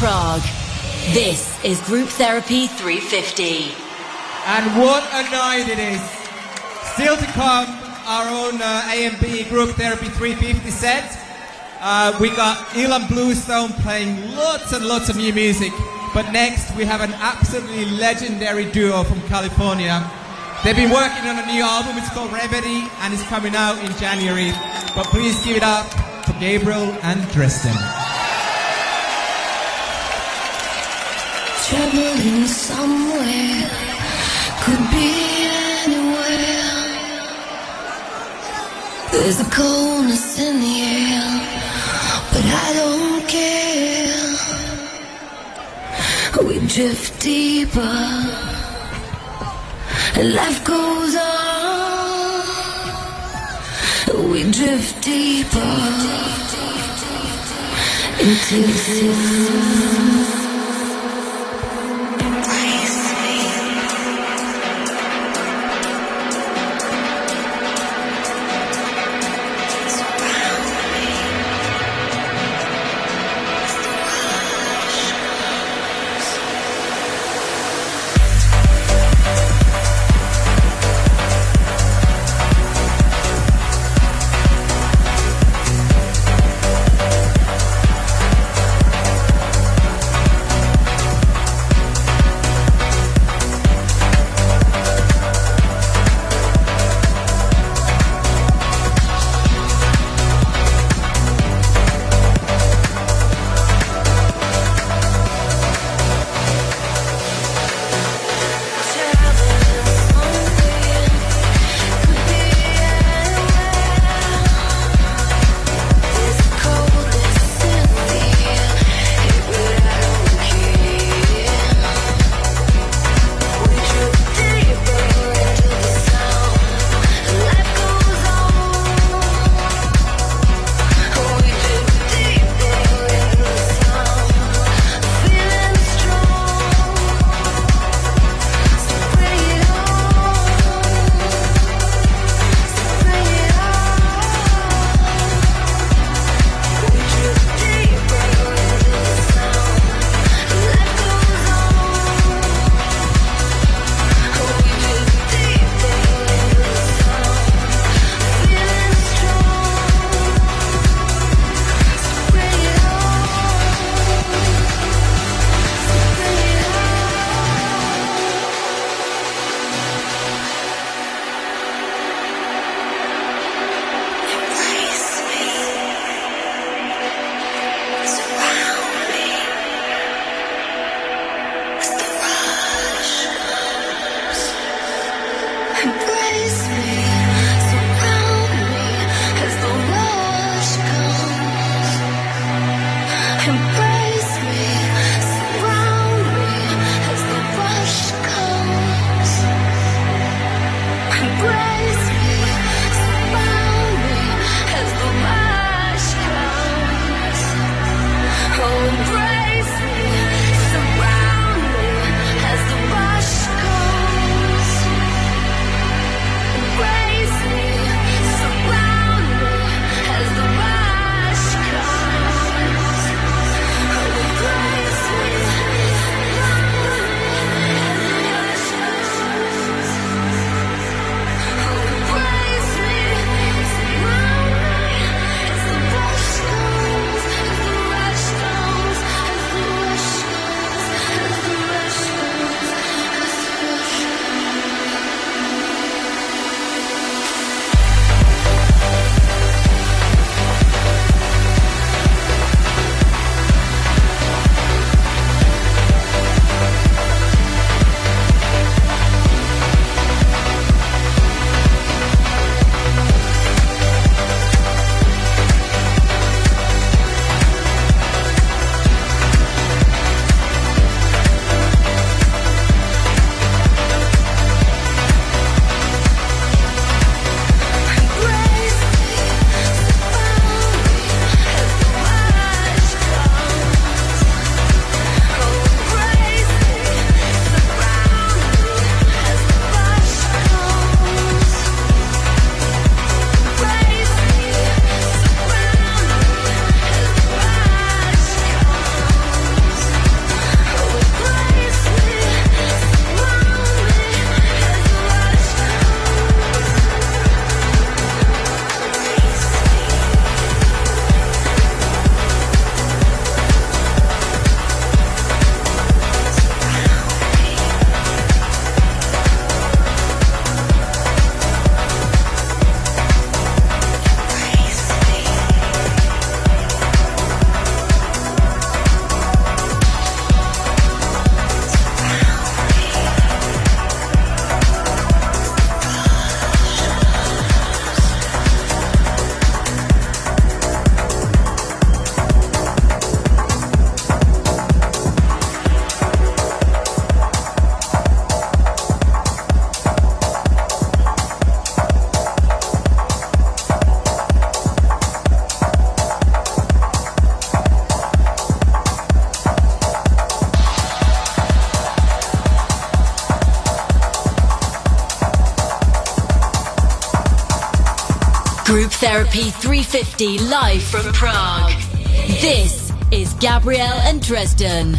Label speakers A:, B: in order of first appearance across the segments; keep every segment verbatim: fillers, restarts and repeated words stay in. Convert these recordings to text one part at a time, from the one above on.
A: Prague. This is Group Therapy three fifty.
B: And what a night it is. Still to come, our own uh, A and B Group Therapy three fifty set. Uh, we got Ilan Bluestone playing lots and lots of new music. But next we have an absolutely legendary duo from California. They've been working on a new album, it's called Remedy, and it's coming out in January. But please give it up for Gabriel and Dresden.
C: Traveling somewhere, could be anywhere. There's a coldness in the air, but I don't care. We drift deeper, and life goes on. We drift deeper into the sea.
A: Group Therapy three fifty live from Prague. This is Gabrielle and Dresden.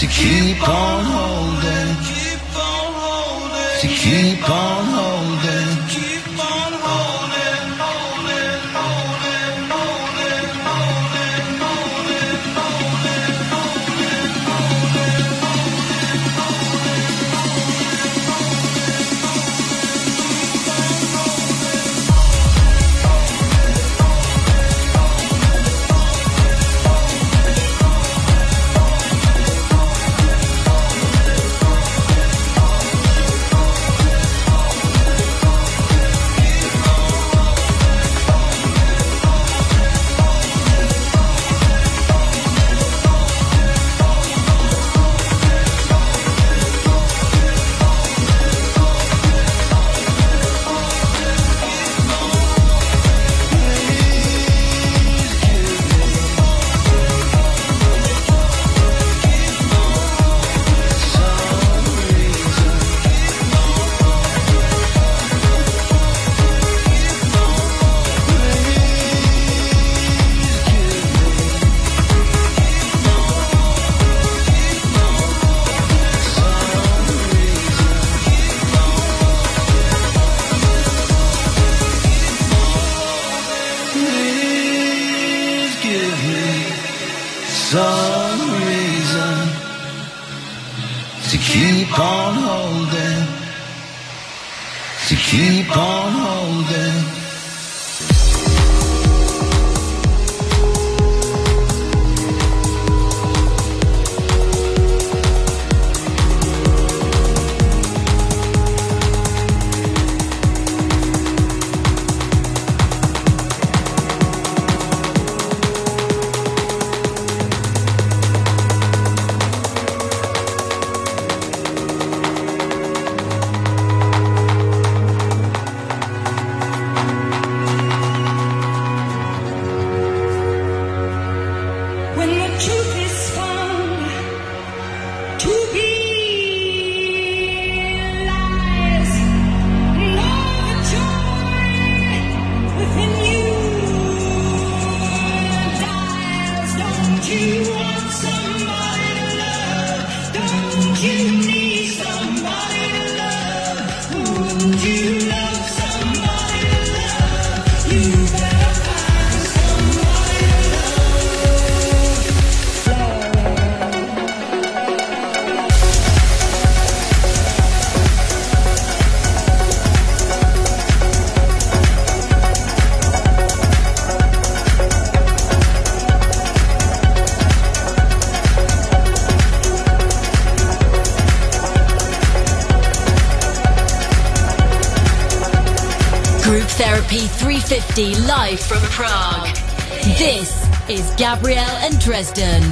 D: to keep on holding, to keep on holding, keep on holding, holding, holding, holding, holding, holding, holding, some reason to keep on holding, to keep on holding.
A: Therapy three fifty live from Prague. This is Gabrielle and Dresden.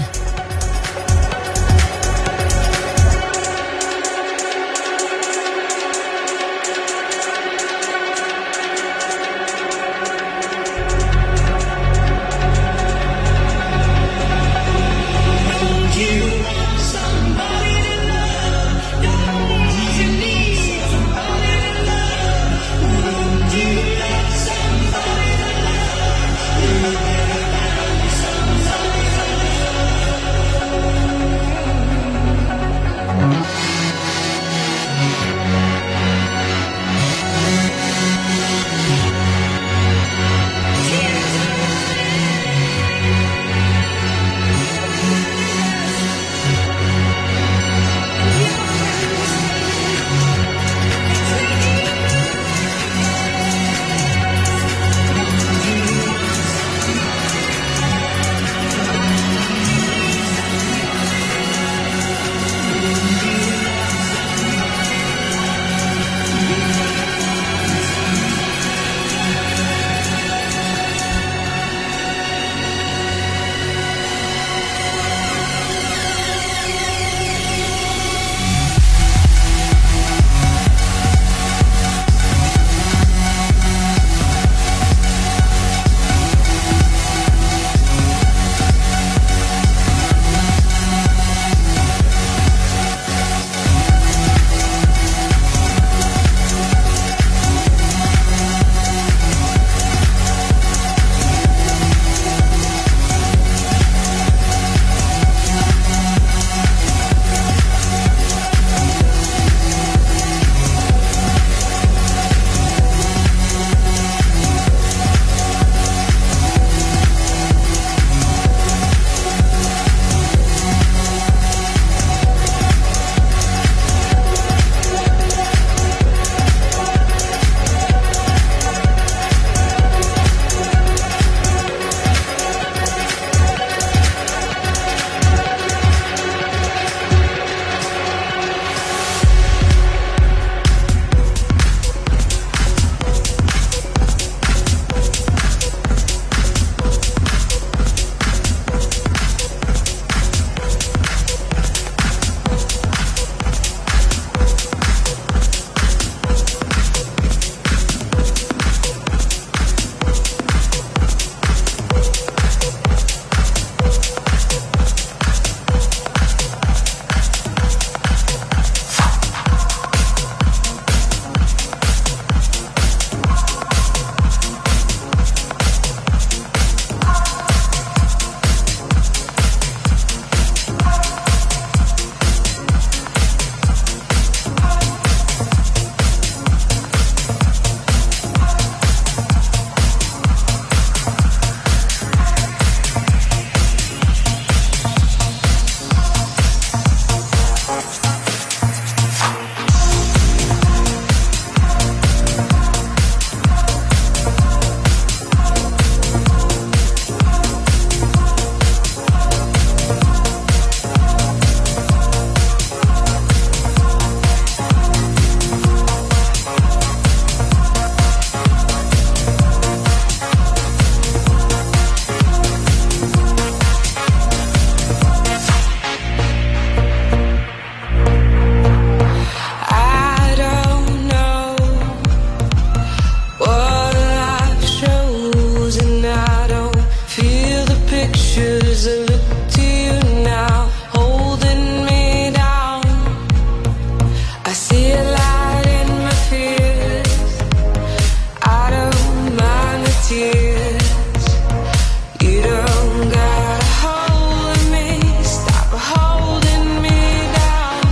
E: shoes and look to you now, holding me down. I see a light in my fears, I don't mind the tears. You don't gotta hold me, stop holding me down.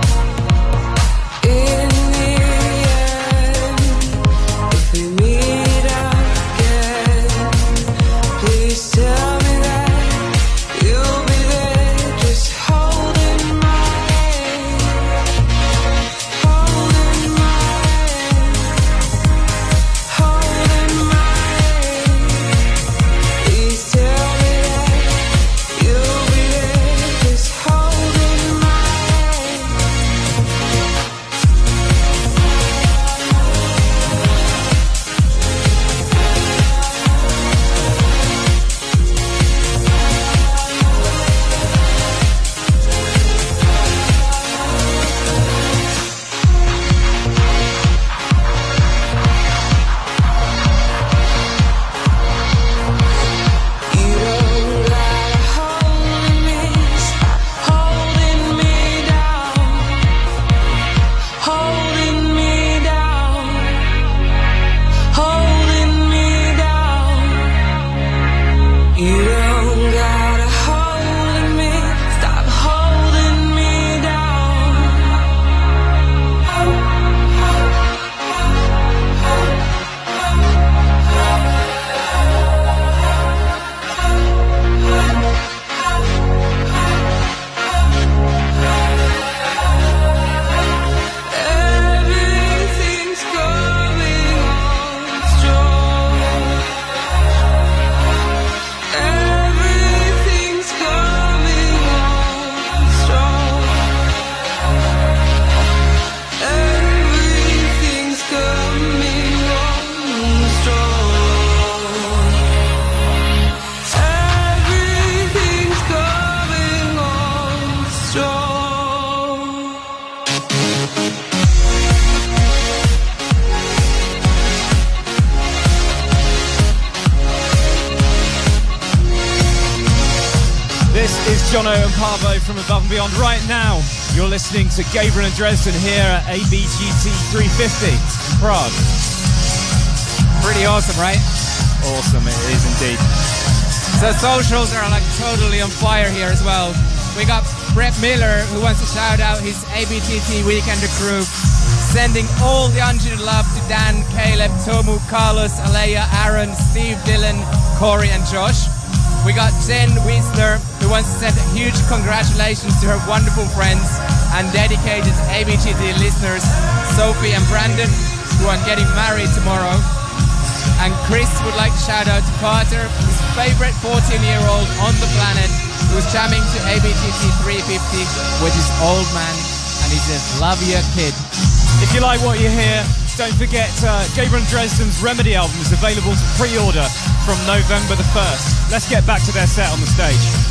E: In the end, if we meet again, please tell me that you'll be there, just holding my hand, holding my hand, holding my hand. Please tell me that you'll be there, just holding my hand. You don't gotta hold me, stop holding me down, holding me down, holding me down. You don't gotta hold me, stop holding me down. Everything's coming on strong. Everything's coming on strong. Everything's coming on strong. Everything's coming on strong.
F: This is Jono and Parvo from Above and Beyond. Right now, you're listening to Gabriel and Dresden here at A B G T three fifty in Prague.
B: Pretty awesome, right?
F: Awesome, it is indeed.
B: So socials are like totally on fire here as well. We got Brett Miller who wants to shout out his A B T T Weekender crew, sending all the ungendered love to Dan, Caleb, Tomu, Carlos, Alea, Aaron, Steve, Dylan, Corey and Josh. We got Jen Wiesner who wants to send a huge congratulations to her wonderful friends and dedicated A B T T listeners Sophie and Brandon, who are getting married tomorrow. And Chris would like to shout out to Carter, his favorite fourteen-year-old on the planet, who's jamming to A B T T three fifty with his old man, and he says, love your kid.
F: If you like what you hear, don't forget uh, Gabriel and Dresden's Remedy album is available to pre-order from November the first. Let's get back to their set on the stage.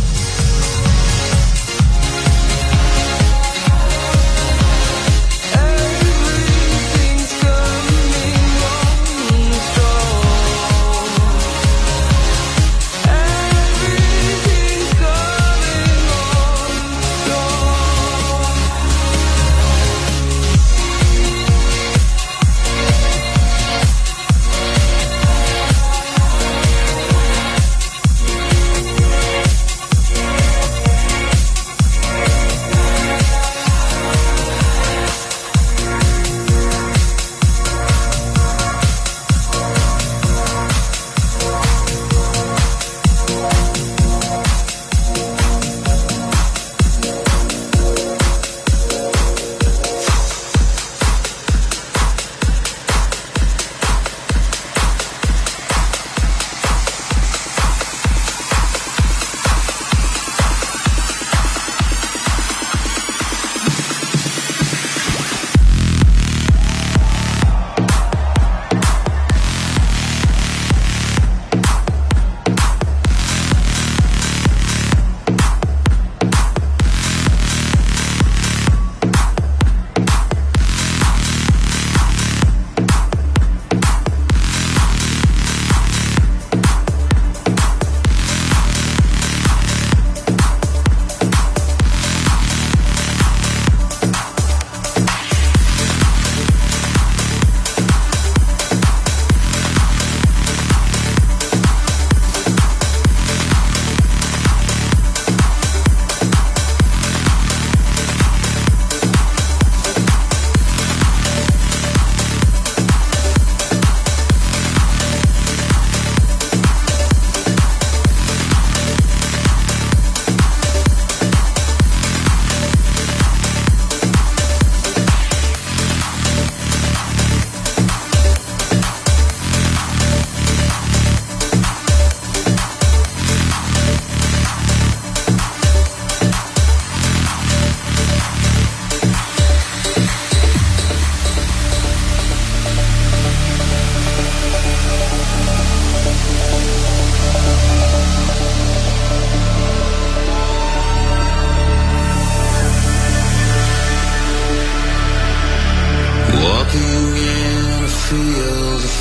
E: Everything's coming on strong. Everything's coming on strong.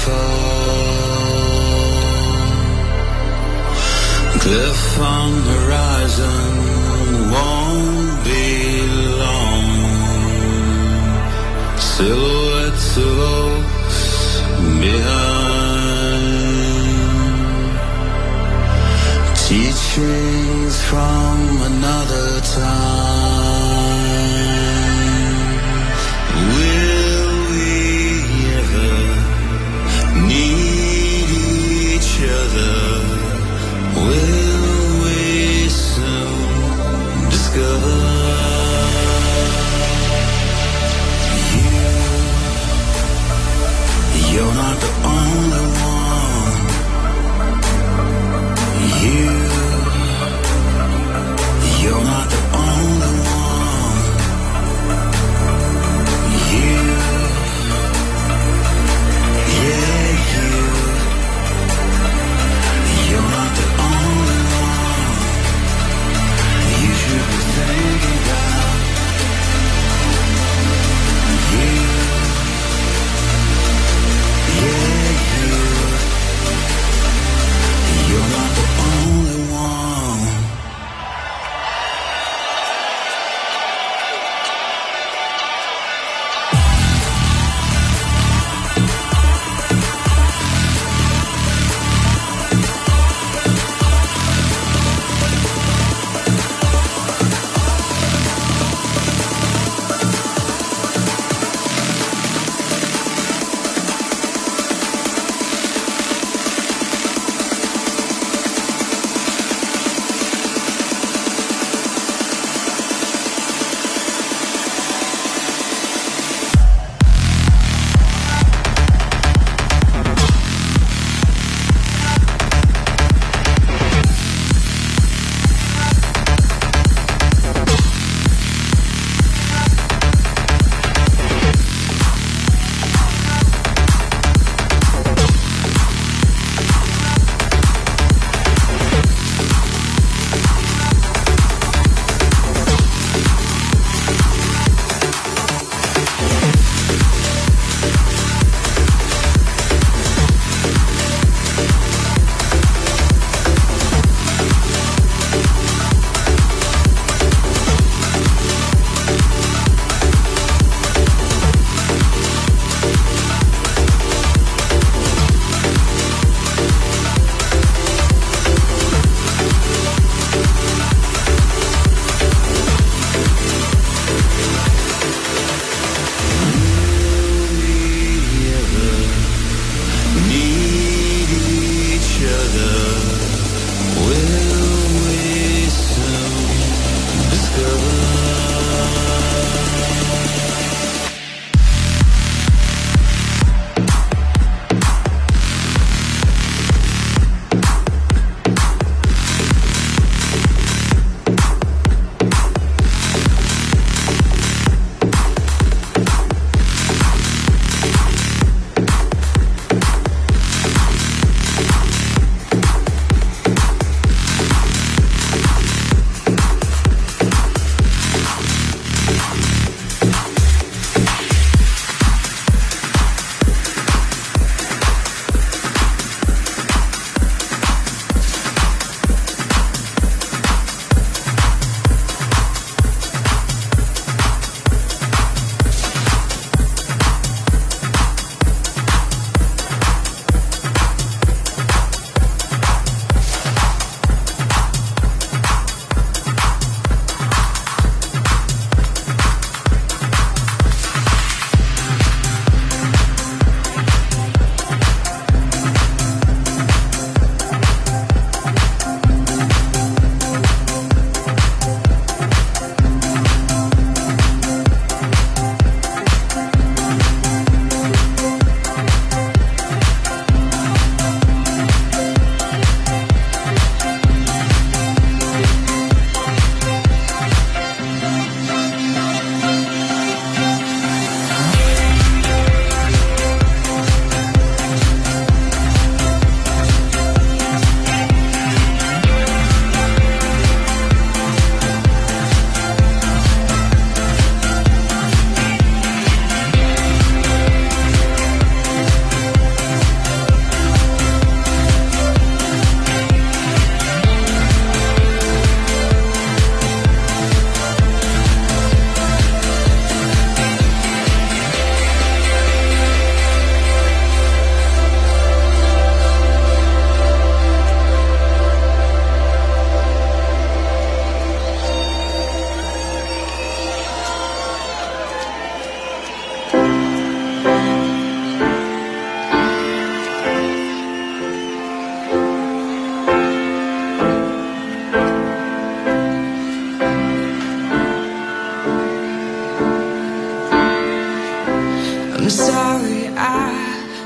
D: Cliff on horizon won't be long. Silhouettes of oaks behind. Teachings from another time. Will we ever need each other? Will we soon discover you? You're not the only one. You, you're not the only one. You, yeah, you, you're not the only one. You should be thinking about you. Yeah, you.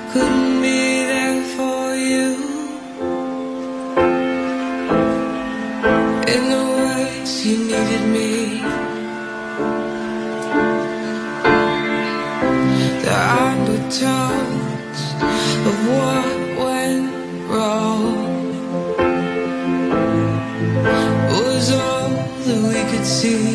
E: couldn't be there for you in the ways you needed me. The undertones of what went wrong was all that we could see.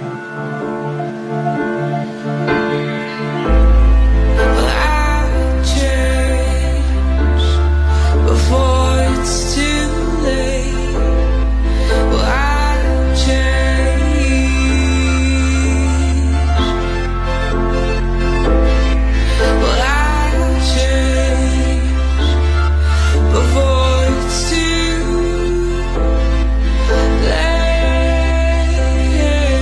E: But I'll change before it's too late. Well, I'll change. Well, I'll change before it's too late.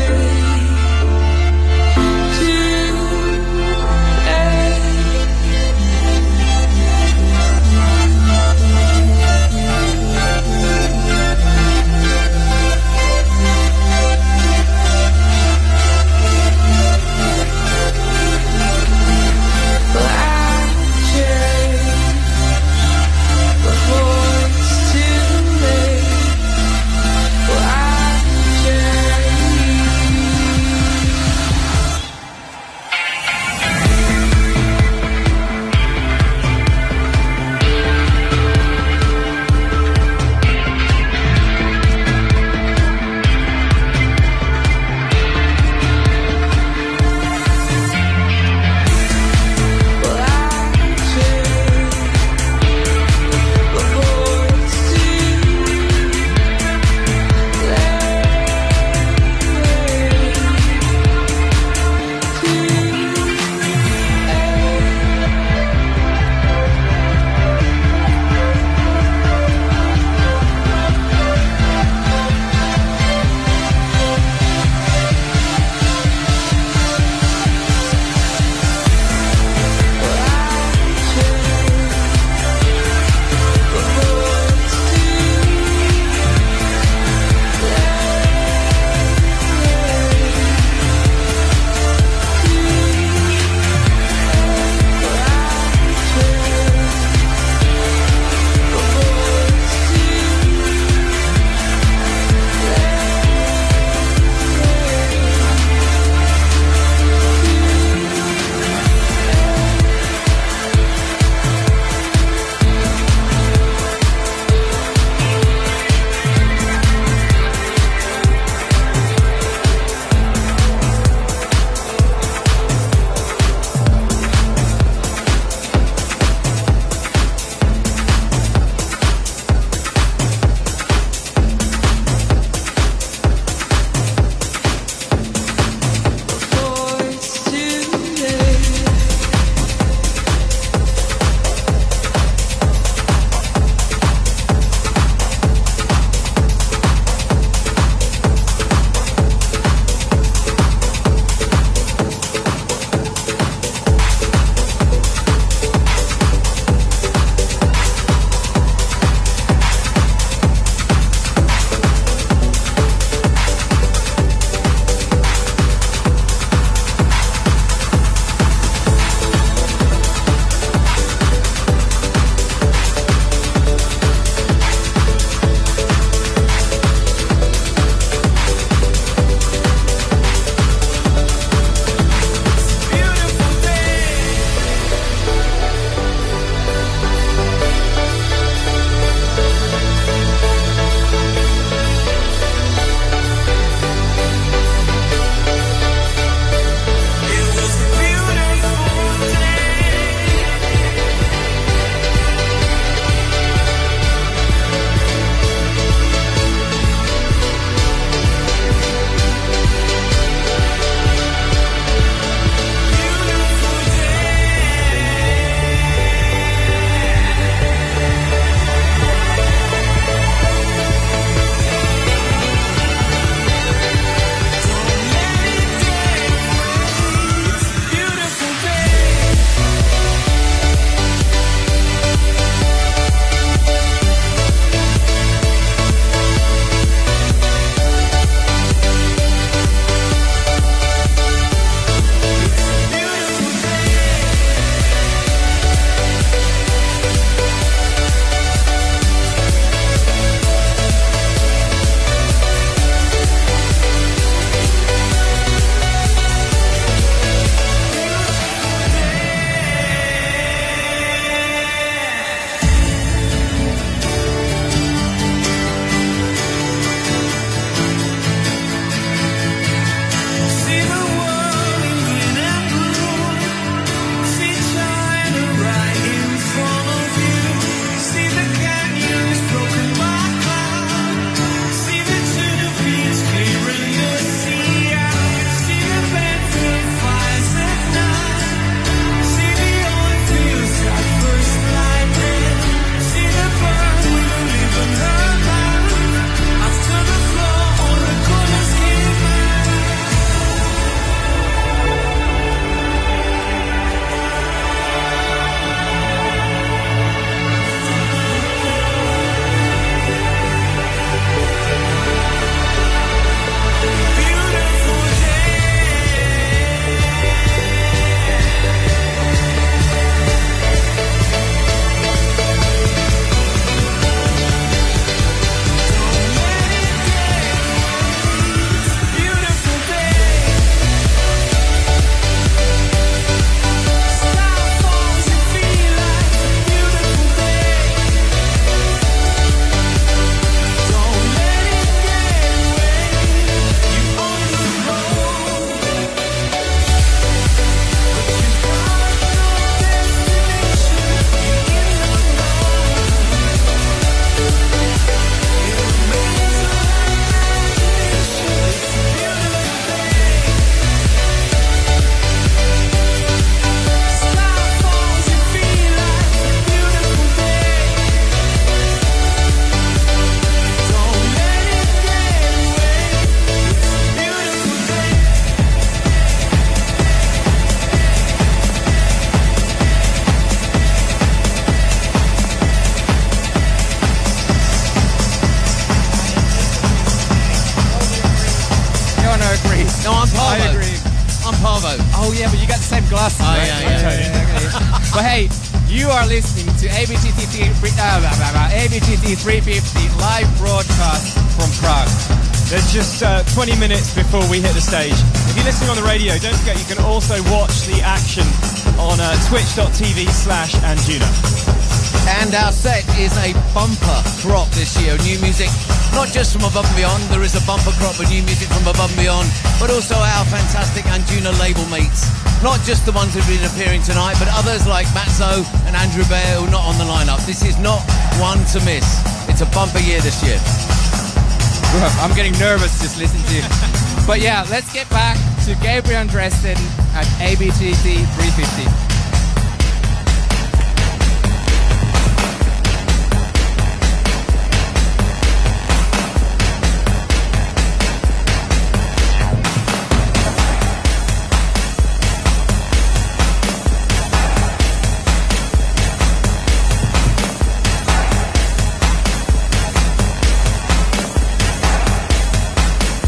B: glasses.
G: Oh,
B: right?
G: yeah, yeah,
B: Okay, okay. But hey, you are listening to A B T T three, uh, blah, blah, blah, A B T T three fifty live broadcast from Prague.
F: There's just uh, twenty minutes before we hit the stage. If you're listening on the radio, don't forget you can also watch the action on uh, twitch.tv slash Anjuna.
G: And our set is a bumper crop this year. New music, not just from Above and Beyond. There is a bumper crop of new music from Above and Beyond, but also our fantastic Anjuna label mates. Not just the ones who've been appearing tonight, but others like Matzo and Andrew Bear who are not on the lineup. This is not one to miss. It's a bumper year this year.
B: I'm getting nervous just listening to you. But yeah, let's get back to Gabriel and Dresden at A B T T three fifty.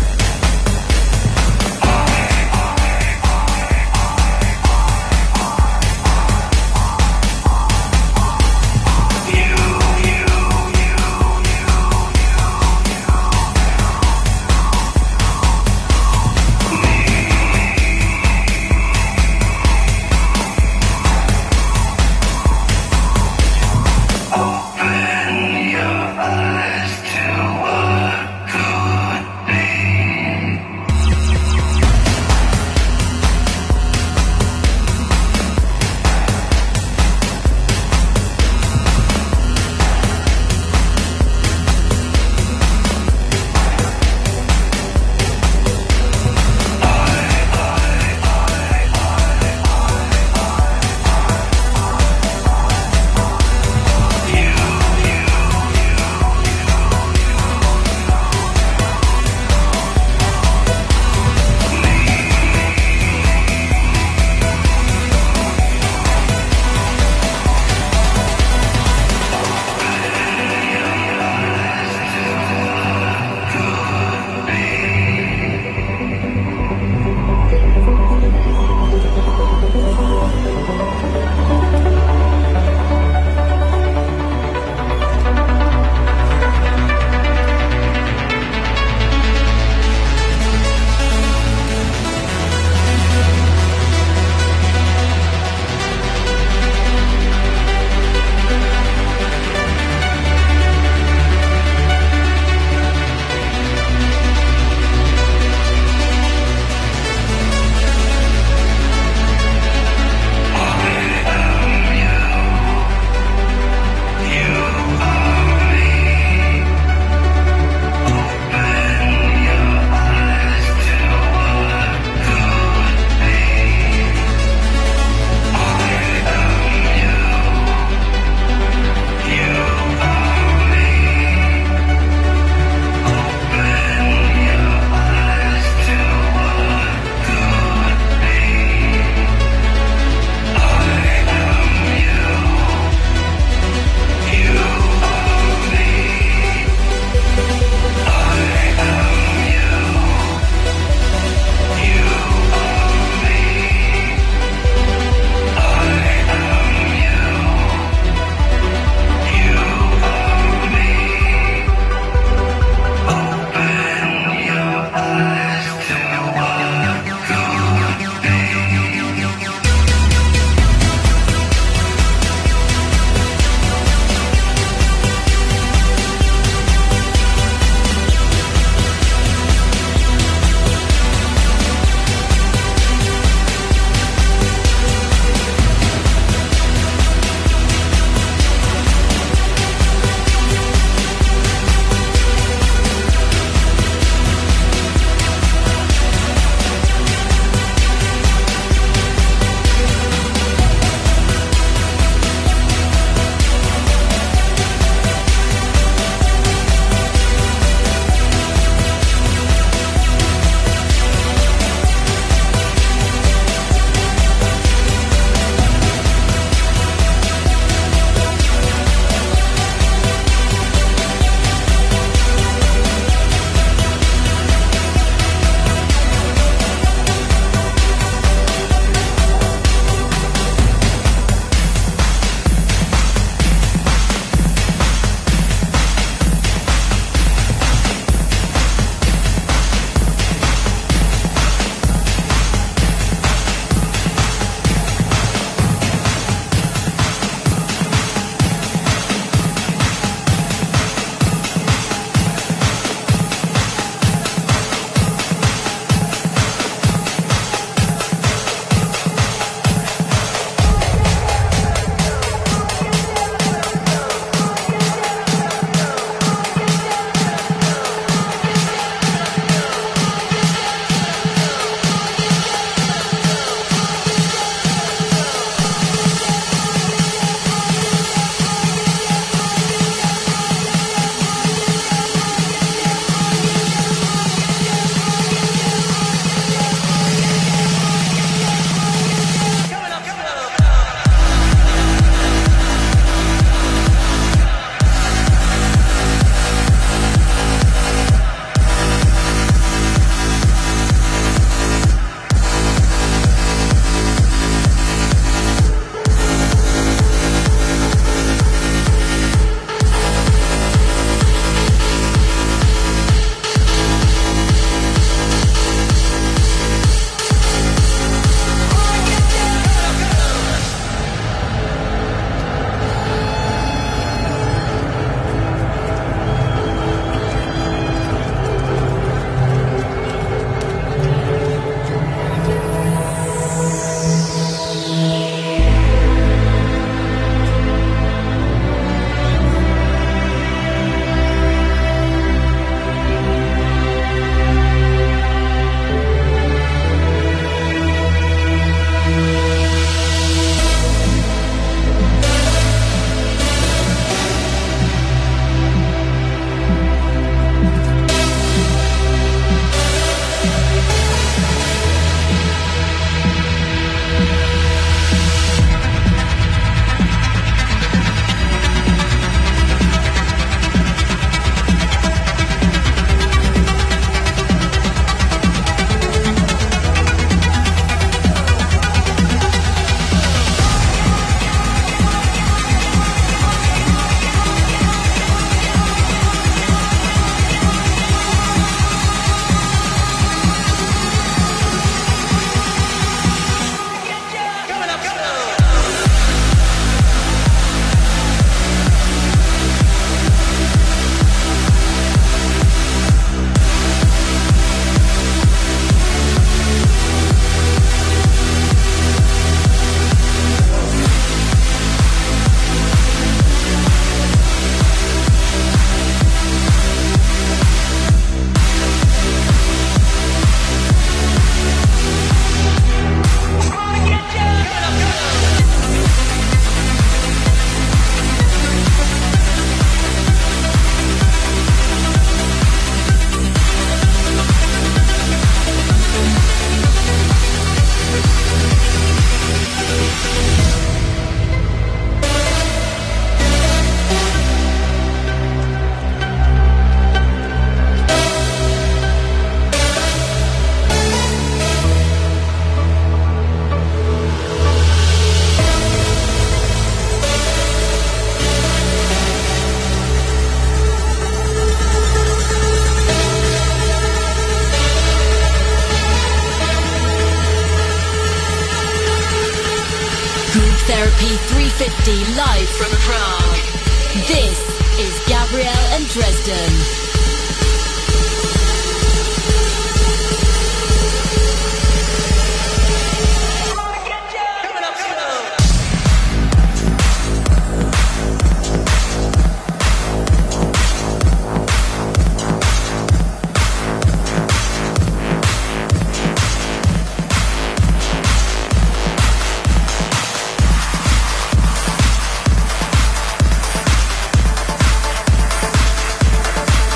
D: I
A: fifty live from Prague. This is Gabrielle and Dresden.
C: We'll be right back.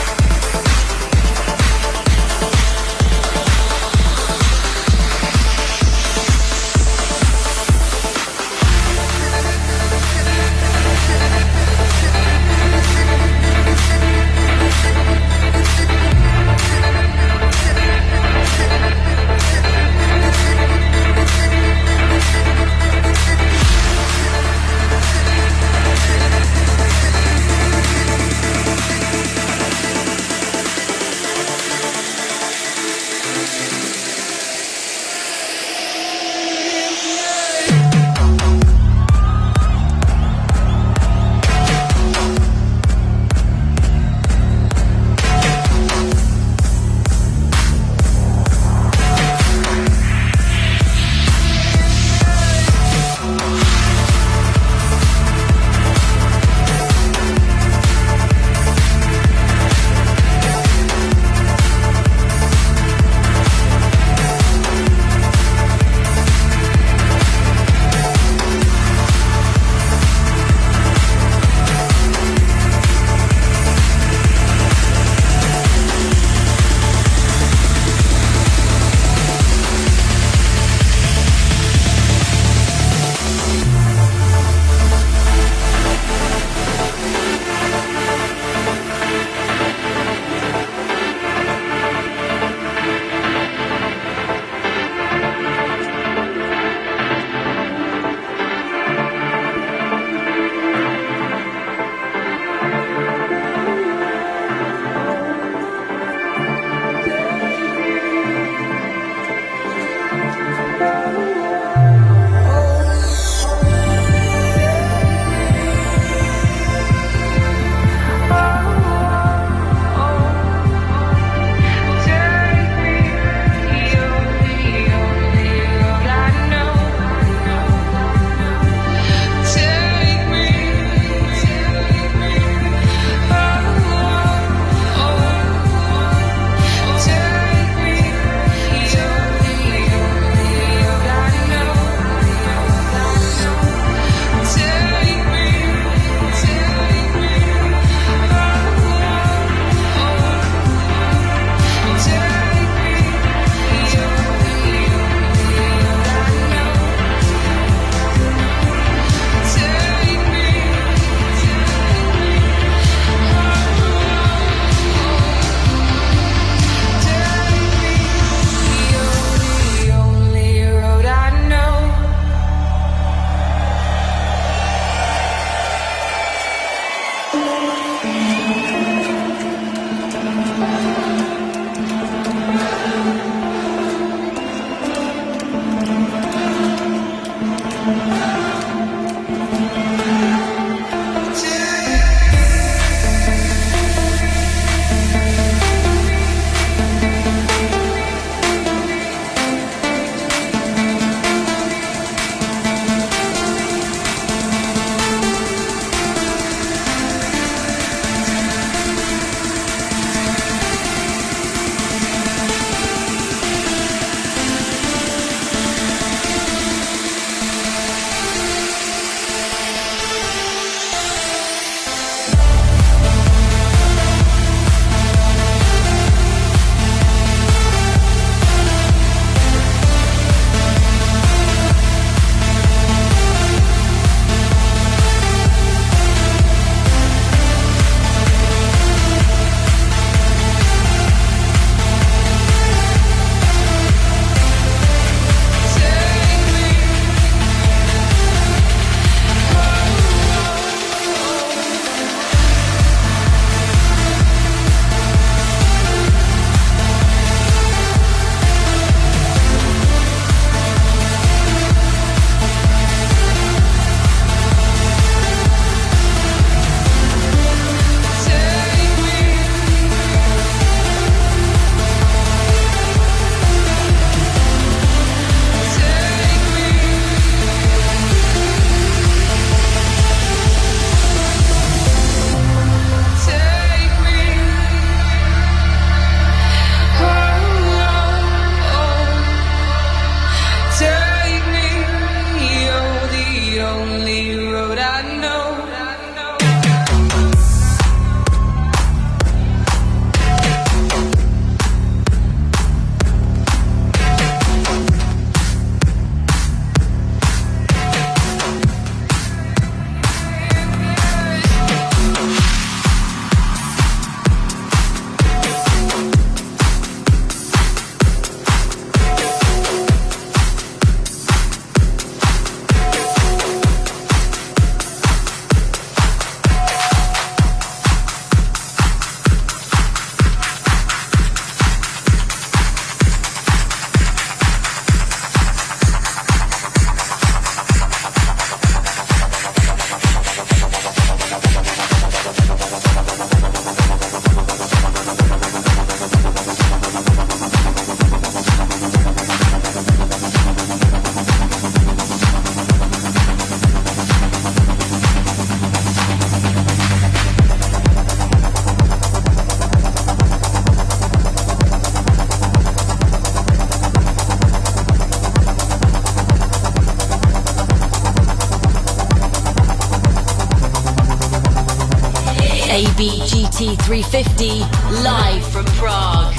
A: A B G T three fifty, live from Prague.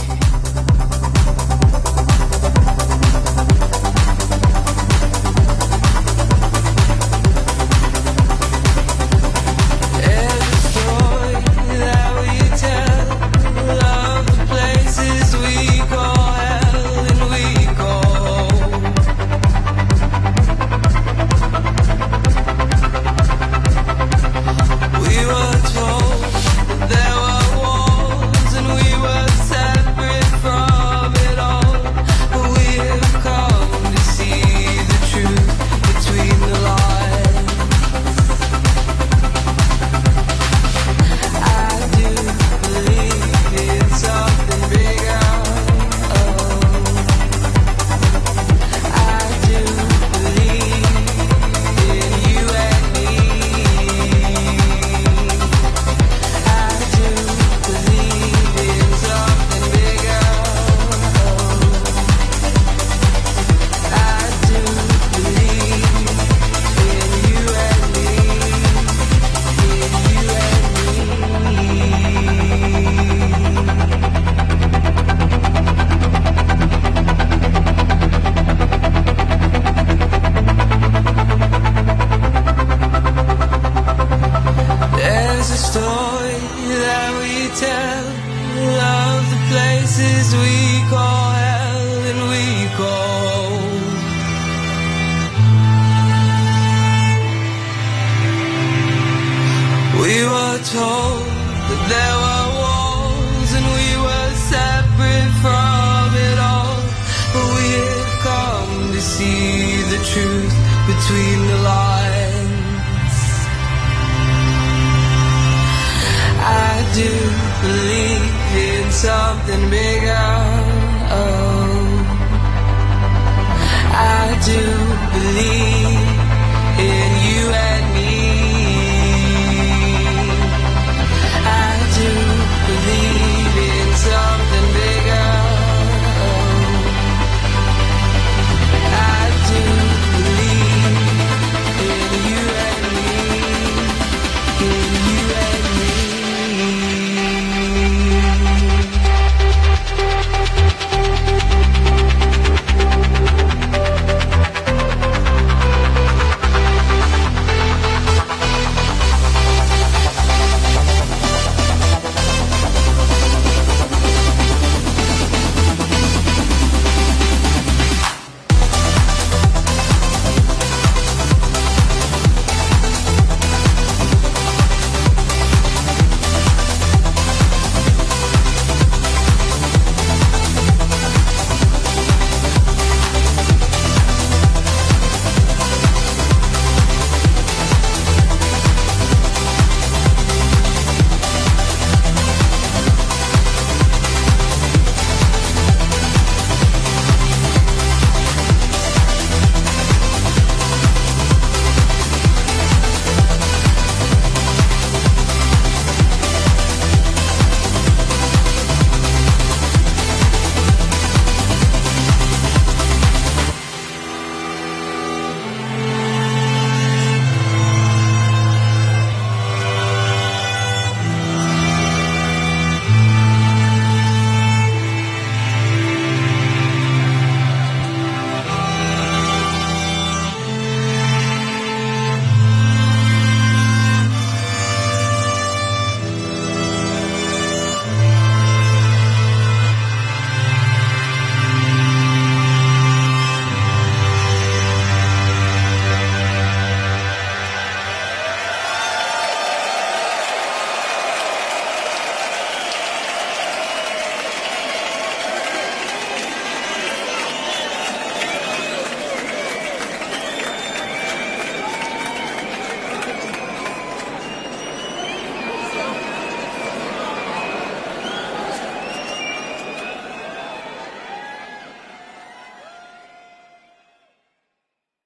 E: I do believe in